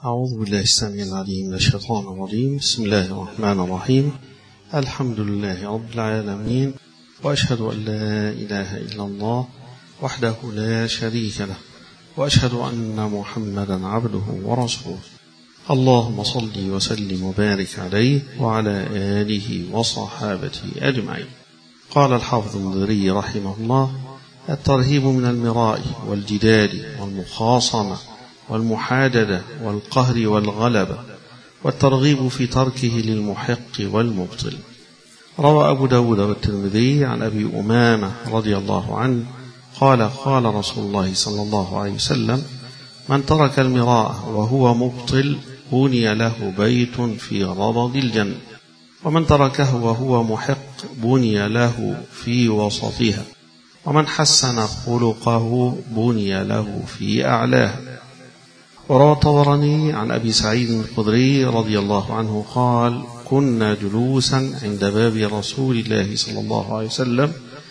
أعوذ بالله السميع العليم من الشيطان الرجيم. بسم الله الرحمن الرحيم. الحمد لله رب العالمين، وأشهد أن لا إله إلا الله وحده لا شريك له، وأشهد أن محمدا عبده ورسوله. اللهم صل وسلم وبارك عليه وعلى آله وصحابته أجمعين. قال الحافظ المنذري رحمه الله: الترهيب من المراء والجدال والمخاصمة والمحاددة والقهر والغلبة، والترغيب في تركه للمحق والمبطل. روى أبو داود والترمذي عن أبي أمامة رضي الله عنه قال: قال رسول الله صلى الله عليه وسلم: من ترك المراء وهو مبطل بني له بيت في ربض الجنة، ومن تركه وهو محق بني له في وسطها، ومن حسن خلقه بني له في أعلاه. وروى الطبراني عن أبي سعيد الخدري رضي الله عنه قال: كنا جلوسا عند باب رسول الله صلى الله عليه وسلم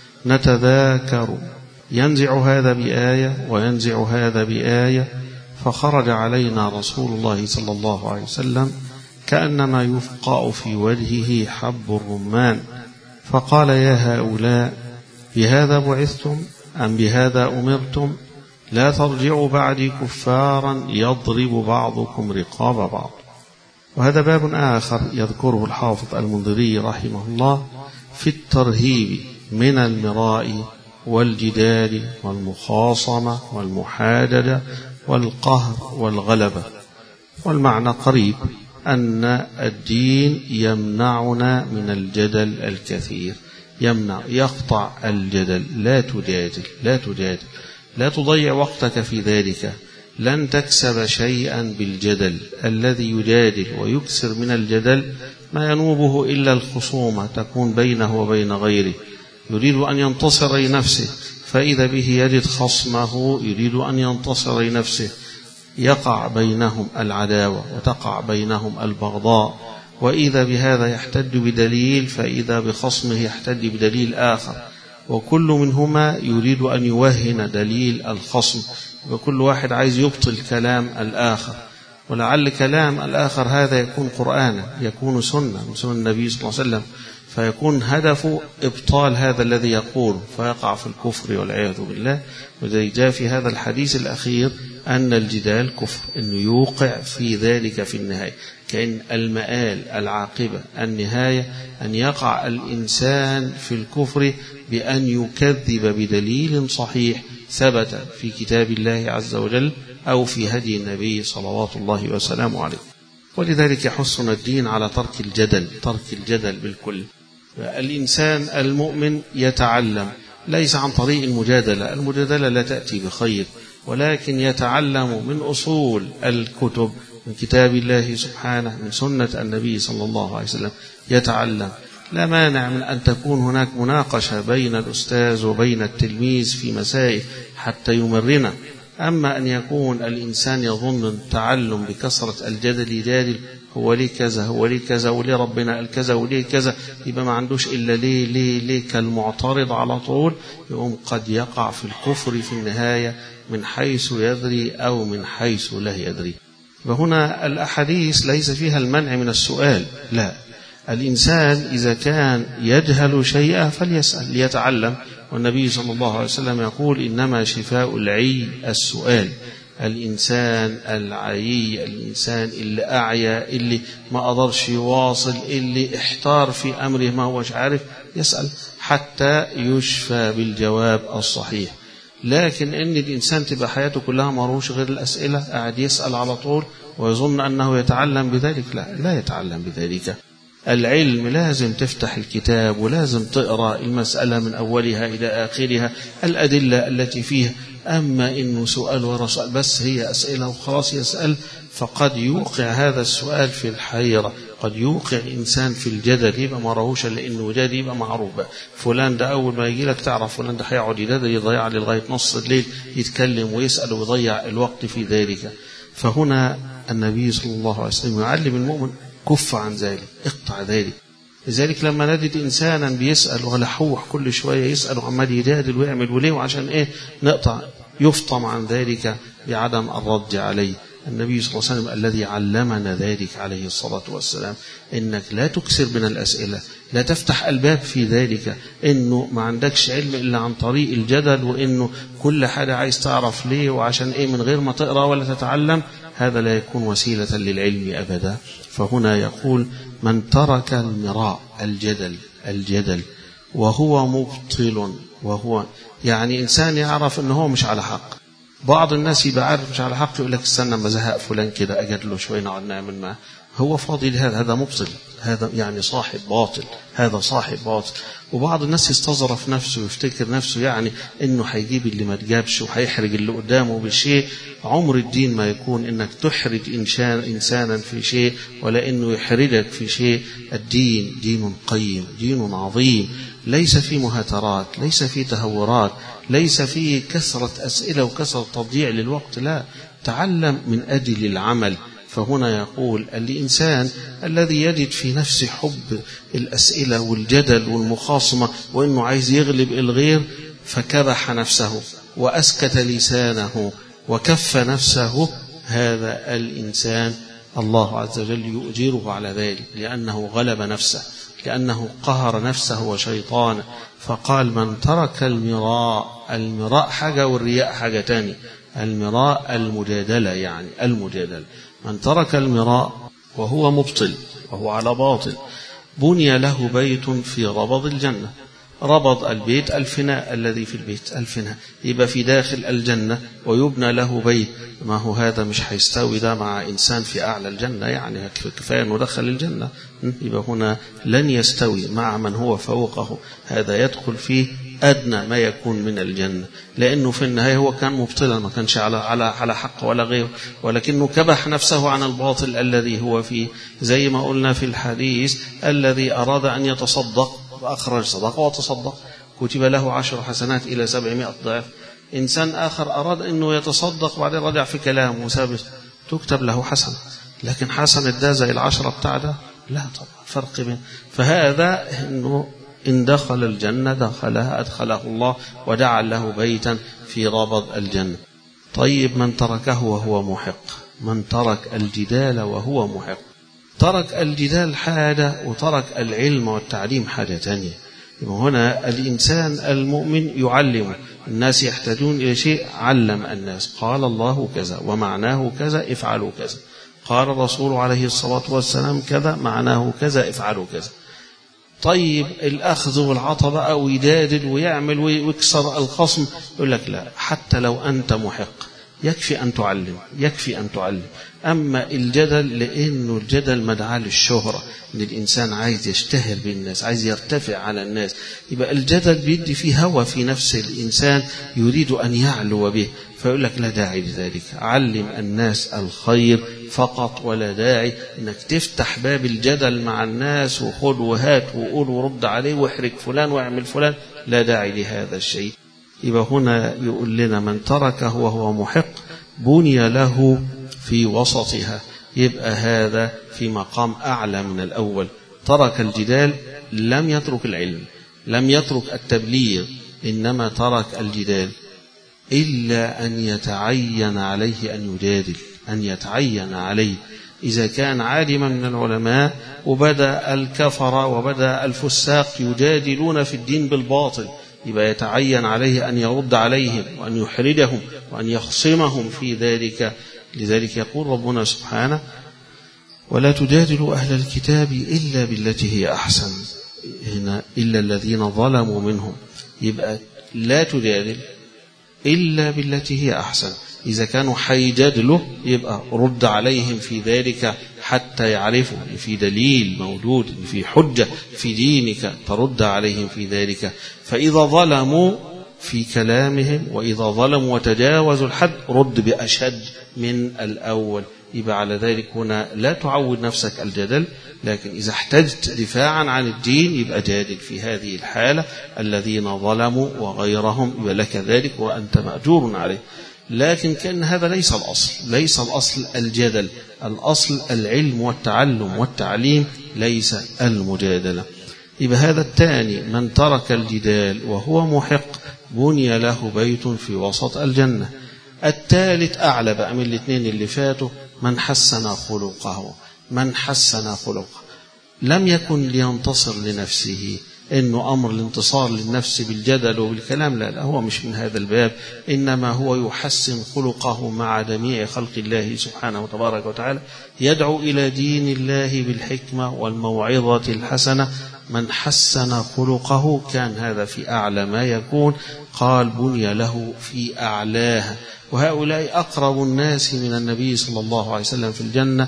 نتذاكر، ينزع هذا بآية وينزع هذا بآية، فخرج علينا رسول الله صلى الله عليه وسلم كأنما يفقأ في وجهه حب الرمان، فقال: يا هؤلاء، بهذا بعثتم أم بهذا أمرتم؟ لا ترجعوا بعدي كفارا يضرب بعضكم رقاب بعض. وهذا باب آخر يذكره الحافظ المنذري رحمه الله في الترهيب من المراء والجدال والمخاصمة والمحاددة والقهر والغلبة. والمعنى قريب، أن الدين يمنعنا من الجدل الكثير، يقطع الجدل. لا تجادل، لا تضيع وقتك في ذلك، لن تكسب شيئا بالجدل. الذي يجادل ويكثر من الجدل ما ينوبه إلا الخصومة تكون بينه وبين غيره، يريد أن ينتصر لنفسه، فإذا به يجد خصمه يريد أن ينتصر لنفسه، يقع بينهم العداوة وتقع بينهم البغضاء، وإذا بهذا يحتج بدليل، فإذا بخصمه يحتج بدليل آخر، وكل منهما يريد أن يوهن دليل الخصم، وكل واحد عايز يبطل كلام الآخر، ولعل كلام الآخر هذا يكون قرآنا، يكون سنة من سنن النبي صلى الله عليه وسلم، فيكون هدفه إبطال هذا الذي يقول، فيقع في الكفر والعياذ بالله. وذلك جاء في هذا الحديث الأخير أن الجدال كفر، أنه يوقع في ذلك في النهاية، كأن المآل العاقبة النهاية أن يقع الإنسان في الكفر بأن يكذب بدليل صحيح ثبت في كتاب الله عز وجل أو في هدي النبي صلوات الله وسلامه عليه. ولذلك يحثنا الدين على ترك الجدل بالكل. الإنسان المؤمن يتعلم ليس عن طريق المجادلة لا تأتي بخير، ولكن يتعلم من أصول الكتب، من كتاب الله سبحانه، من سنة النبي صلى الله عليه وسلم يتعلم. لا مانع من أن تكون هناك مناقشة بين الأستاذ وبين التلميذ في مسائل حتى يمرنا، أما أن يكون الإنسان يظن التعلم بكثرة الجدل، يجادل هو ليه كذا، هو ليه كذا، وليه ربنا قال كذا، وليه كذا، يبقى ما عندوش إلا ليه كالمعترض على طول، يقوم قد يقع في الكفر في النهاية من حيث يدري أو من حيث لا يدري. وهنا الأحاديث ليس فيها المنع من السؤال، لا، الإنسان إذا كان يجهل شيئا فليسأل ليتعلم. والنبي صلى الله عليه وسلم يقول: إنما شفاء العي السؤال. الإنسان العي، الإنسان اللي أعيا، اللي ما قدرش يواصل، اللي احتار في أمره ما هوش عارف، يسأل حتى يشفى بالجواب الصحيح. لكن إن الإنسان تبقى حياته كلها مروش غير الأسئلة، قاعد يسأل على طول ويظن أنه يتعلم بذلك، لا يتعلم بذلك. العلم لازم تفتح الكتاب ولازم تقرأ المسألة من أولها إلى آخرها، الأدلة التي فيها. أما إنه سؤال وراء سؤال بس، هي أسئلة وخلاص يسأل، فقد يوقع هذا السؤال في الحيرة، قد يوقع إنسان في الجدل، يبقى ما راهوش لأنه جدل، يبقى معروف بقى فلان ده أول ما يجي لك تعرف فلان ده هيقعد يجادل، يضيع لغاية نص الليل يتكلم ويسأل ويضيع الوقت في ذلك. فهنا النبي صلى الله عليه وسلم يعلم المؤمن: كف عن ذلك، اقطع ذلك. لذلك لما نجد إنسانا بيسأل ولحوح كل شوية يسأل وعمال يجادل ويعمل وليه وعشان إيه، نقطع، يفطم عن ذلك بعدم الرد عليه. النبي صلى الله عليه وسلم الذي علمنا ذلك عليه الصلاة والسلام، إنك لا تكثر من الأسئلة، لا تفتح الباب في ذلك، إنه ما عندكش علم إلا عن طريق الجدل، وإنه كل حاجة عايز تعرف ليه وعشان إيه من غير ما تقرأ ولا تتعلم، هذا لا يكون وسيلة للعلم أبدا. فهنا يقول من ترك المراء الجدل وهو مبطل، وهو يعني إنسان يعرف أنه هو مش على حق. بعض الناس يبقى عارف مش على حق يقول لك استنى ما زهق فلان كده أجدله شوي نقعد نعمل معه، هو فاضي لهذا، هذا مبطل، هذا يعني صاحب باطل، هذا صاحب باطل. وبعض الناس يستظرف نفسه ويفتكر نفسه يعني انه هيجيب اللي ما تجابش وهيحرج اللي قدامه بشيء. عمر الدين ما يكون انك تحرج انسانا في شيء ولا انه يحرجك في شيء. الدين دين قيم، دين عظيم، ليس فيه مهاترات، ليس فيه تهورات، ليس فيه كثرة أسئلة وكثرة تضييع للوقت، لا، تعلم من أجل العمل. فهنا يقول الإنسان الذي يجد في نفسه حب الأسئلة والجدل والمخاصمة وإنه عايز يغلب الغير، فكبح نفسه وأسكت لسانه وكف نفسه، هذا الإنسان الله عز وجل يؤجره على ذلك، لأنه غلب نفسه، لأنه قهر نفسه وشيطانه. فقال من ترك المراء حاجة والرياء حاجة تاني. المراء المجادلة، يعني المجادلة. من ترك المراء وهو مبطل وهو على باطل، بني له بيت في ربض الجنة. ربض البيت الفناء، الذي في البيت الفناء، يبقى في داخل الجنة ويبنى له بيت. ما هو هذا مش هيستوي ده مع إنسان في أعلى الجنة، يعني كفاية أنه دخل الجنة، يبقى هنا لن يستوي مع من هو فوقه، هذا يدخل فيه أدنى ما يكون من الجنة، لأنه في النهاية هو كان مبطلا، ما كانش على حق ولا غيره، ولكنه كبح نفسه عن الباطل الذي هو فيه. زي ما قلنا في الحديث الذي أراد أن يتصدق فأخرج صدقه وتصدق كتب له 10 حسنات إلى 700 ضعف. إنسان آخر أراد أنه يتصدق وبعدين رجع في كلامه وسابه، تكتب له حسنة، لكن حسنة ده زي 10 بتاع ده؟ لا طبعا، فرق بين. فهذا أنه إن دخل الجنة أدخله الله وجعل له بيتا في ربض الجنة. طيب من تركه وهو محق، من ترك الجدال وهو محق. ترك الجدال حاجة وترك العلم والتعليم حاجة تانية. هنا الإنسان المؤمن يعلم الناس، يحتاجون إلى شيء علم الناس، قال الله كذا ومعناه كذا افعلوا كذا، قال الرسول عليه الصلاة والسلام كذا معناه كذا افعلوا كذا. طيب الأخذ والعطاء بقى ويجادل ويعمل ويكسر الخصم، يقول لك لا، حتى لو أنت محق يكفي أن تعلم، يكفي أن تعلم. أما الجدل، لأنه الجدل مدعاة للشهرة، إن الإنسان عايز يشتهر بالناس، عايز يرتفع على الناس، يبقى الجدل بيدي فيه هوى في نفس الإنسان يريد أن يعلو به، فيقول لك لا داعي لذلك. علم الناس الخير فقط، ولا داعي إنك تفتح باب الجدل مع الناس وخذ وهات وقول ورد عليه واحرج فلان واعمل فلان، لا داعي لهذا الشيء. يبقى هنا يقول لنا من تركه وهو محق بني له في وسطها، يبقى هذا في مقام أعلى من الأول. ترك الجدال، لم يترك العلم، لم يترك التبليغ، إنما ترك الجدال، إلا أن يتعين عليه أن يجادل، أن يتعين عليه. إذا كان عالما من العلماء وبدأ الكفر وبدأ الفساق يجادلون في الدين بالباطل، يبقى يتعين عليه أن يرد عليهم وأن يحرجهم وأن يخصمهم في ذلك. لذلك يقول ربنا سبحانه ولا تجادلوا أهل الكتاب إلا بالتي هي أحسن، هنا إلا الذين ظلموا منهم، يبقى لا تجادل إلا بالتي هي أحسن. إذا كانوا حيجادلوا يبقى رد عليهم في ذلك حتى يعرفوا في دليل موجود، في حجة في دينك ترد عليهم في ذلك. فإذا ظلموا في كلامهم وإذا ظلموا وتجاوزوا الحد رد بأشد من الأول. يبقى على ذلك هنا لا تعود نفسك الجدل، لكن إذا احتجت دفاعا عن الدين يبقى جادل في هذه الحالة. الذين ظلموا وغيرهم يبقى لك ذلك وأنت مأجور عليه. لكن كأن هذا ليس الأصل، ليس الأصل الجدل، الأصل العلم والتعلم والتعليم، ليس المجادلة. يبقى هذا الثاني من ترك الجدال وهو محق بني له بيت في وسط الجنة. الثالث أعلى بقى من الاثنين اللي فاتوا، من حسن خلقه، من حسن خلقه. لم يكن لينتصر لنفسه، إنه أمر الانتصار للنفس بالجدل وبالكلام، لا هو مش من هذا الباب، إنما هو يحسن خلقه مع جميع خلق الله سبحانه وتبارك وتعالى، يدعو إلى دين الله بالحكمة والموعظة الحسنة. من حسن خلقه كان هذا في أعلى ما يكون، قال بني له في أعلاها. وهؤلاء أقرب الناس من النبي صلى الله عليه وسلم في الجنة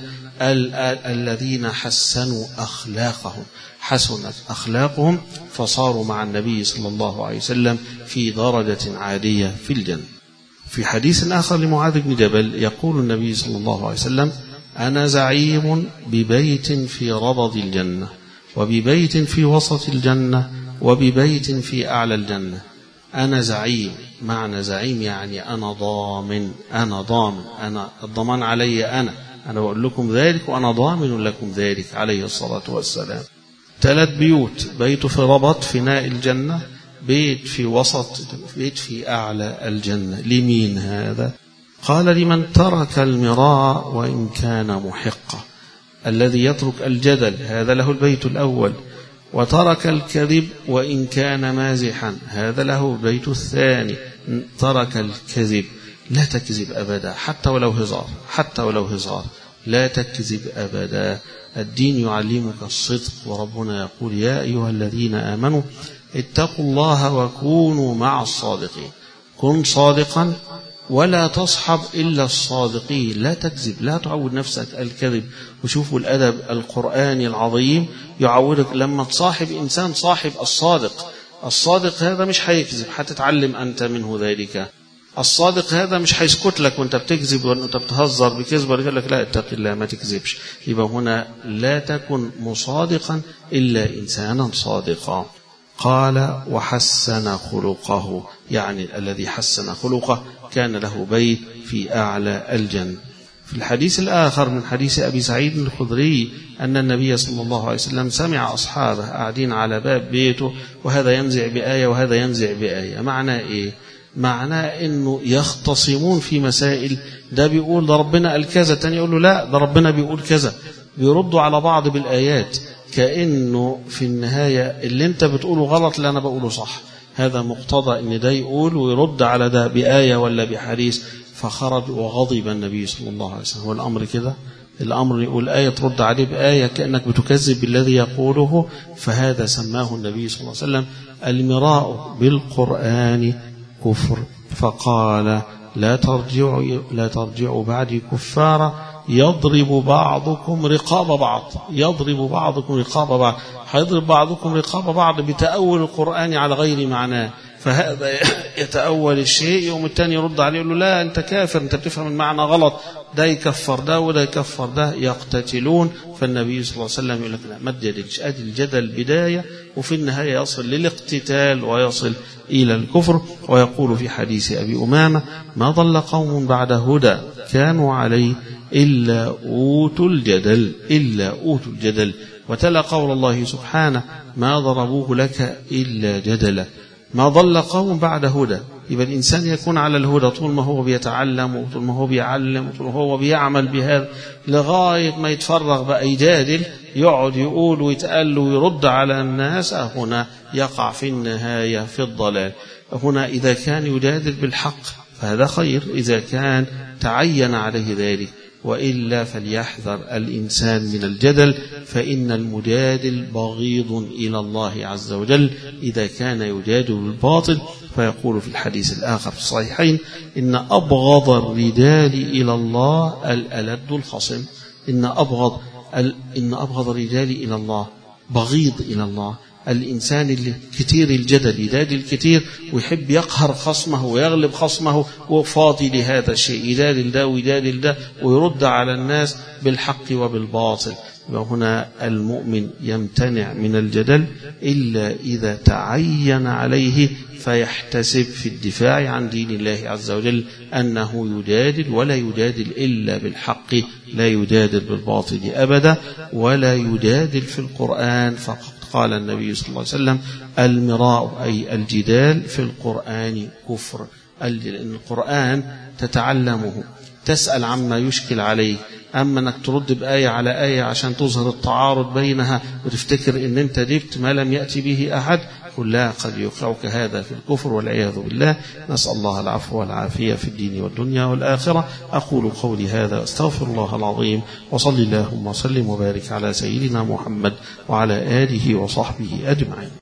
الذين حسنوا أخلاقهم، حسنت أخلاقهم فصاروا مع النبي صلى الله عليه وسلم في درجة عالية في الجنة. في حديث آخر لمعاذ بن جبل يقول النبي صلى الله عليه وسلم: أنا زعيم ببيت في ربض الجنة، وببيت في وسط الجنة، وببيت في أعلى الجنة. أنا زعيم، معنى زعيم يعني أنا ضامن، أنا ضامن، أنا الضمان علي، أنا بقول لكم ذلك وأنا ضامن لكم ذلك عليه الصلاة والسلام. 3 بيوت: بيت في ربط فناء الجنة، بيت في وسط، بيت في أعلى الجنة. لمين هذا؟ قال: لمن ترك المراء وإن كان محقا. الذي يترك الجدل هذا له البيت الأول، وترك الكذب وإن كان مازحا هذا له البيت الثاني. ترك الكذب، لا تكذب أبدا، حتى ولو هزار، حتى ولو هزار، لا تكذب أبدا. الدين يعلمك الصدق، وربنا يقول: يا أيها الذين آمنوا اتقوا الله وكونوا مع الصادقين. كن صادقا ولا تصحب إلا الصادقين، لا تكذب، لا تعود نفسك الكذب. وشوفوا الأدب القرآني العظيم يعودك لما تصاحب إنسان صاحب الصادق. الصادق هذا مش هيكذب، هتتعلم أنت منه ذلك. الصادق هذا مش هيسكت لك وانت بتكذب وانت بتهزر بكذب، يقول لك لا اتق الله ما تكذبش. يبقى هنا لا تكن مصادقا إلا إنسانا صادقا. قال: وحسن خلقه، يعني الذي حسن خلقه كان له بيت في أعلى الجنة. في الحديث الآخر من حديث أبي سعيد الخدري أن النبي صلى الله عليه وسلم سمع أصحابه قاعدين على باب بيته، وهذا ينزع بآية وهذا ينزع بآية. معناه إيه؟ معناه إنه يختصمون في مسائل، ده بيقول ده ربنا قال كذا، تاني يقول له لا ده ربنا بيقول كذا، بيردوا على بعض بالآيات، كأنه في النهاية اللي انت بتقوله غلط اللي أنا بقوله صح. هذا مقتضى إن ده يقول ويرد على ده بآية ولا بحديث. فخرج وغضب النبي صلى الله عليه وسلم. هو الأمر كده؟ الأمر يقول آية ترد عليه بآية كأنك بتكذب بالذي يقوله. فهذا سماه النبي صلى الله عليه وسلم المراء بالقرآن كفر. فقال: لا ترجعوا بعدي كفارا يضرب بعضكم رقاب بعض. يضرب بعضكم رقاب بعض، هيضرب بعضكم رقاب بعض بتأول القرآن على غير معناه. فهذا يتأول الشيء، يوم الثاني يرد عليه يقول له لا أنت كافر، أنت بتفهم المعنى غلط، ده يكفر ده وده يكفر ده، يقتتلون. فالنبي صلى الله عليه وسلم يقول لك لا ما تجادلش، أدي الجدل بداية وفي النهاية يصل للاقتتال ويصل إلى الكفر. ويقول في حديث أبي أمامة: ما ضل قوم بعد هدى كانوا عليه إلا أوتوا الجدل، إلا أوتوا الجدل. وتلا قول الله سبحانه: ما ضربوه لك إلا جدلا. ما ضل قوم بعد هدى. يبقى الإنسان يكون على الهدى طول ما هو بيتعلم، وطول ما هو بيعلم، وطول ما هو بيعمل بهذا، لغاية ما يتفرغ بقى يجادل، يقعد يقول ويتقال ويرد على الناس. هنا يقع في النهاية في الضلال. هنا إذا كان يجادل بالحق فهذا خير، إذا كان تعين عليه ذلك، وإلا فليحذر الإنسان من الجدل، فإن المجادل بغيض إلى الله عز وجل إذا كان يجادل بالباطل. فيقول في الحديث الآخر في الصحيحين: إن أبغض الرجال إلى الله الألد الخصم. إن أبغض الرجال إلى الله، بغيض إلى الله، الإنسان اللي كتير الجدل، يجادل كتير ويحب يقهر خصمه ويغلب خصمه، وفاضي لهذا الشيء، يجادل ده ويجادل ده ويرد على الناس بالحق وبالباطل. وهنا المؤمن يمتنع من الجدل إلا إذا تعين عليه، فيحتسب في الدفاع عن دين الله عز وجل أنه يجادل، ولا يجادل إلا بالحق، لا يجادل بالباطل أبدا، ولا يجادل في القرآن فقط. قال النبي صلى الله عليه وسلم: المراء أي الجدال في القرآن كفر. القرآن تتعلمه، تسأل عما يشكل عليك. أما أنك ترد بآية على آية عشان تظهر التعارض بينها وتفتكر أن أنت جبت ما لم يأتي به أحد، كلها قد يوقعك هذا في الكفر والعياذ بالله. نسأل الله العفو والعافية في الدين والدنيا والآخرة. أقول قولي هذا أستغفر الله العظيم، وصلي اللهم وسلم وبارك على سيدنا محمد وعلى آله وصحبه أجمعين.